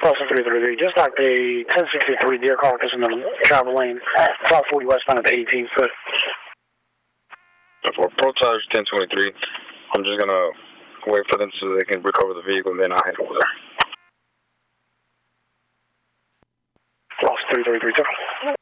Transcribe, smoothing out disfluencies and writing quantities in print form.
Crossing 333, just like the 1063 Deer Carcass in the travel lane, 540 westbound at the 18th foot. For Protage 1023, I'm just going to wait for them so they can recover the vehicle, and then I'll head over there. Cross 333,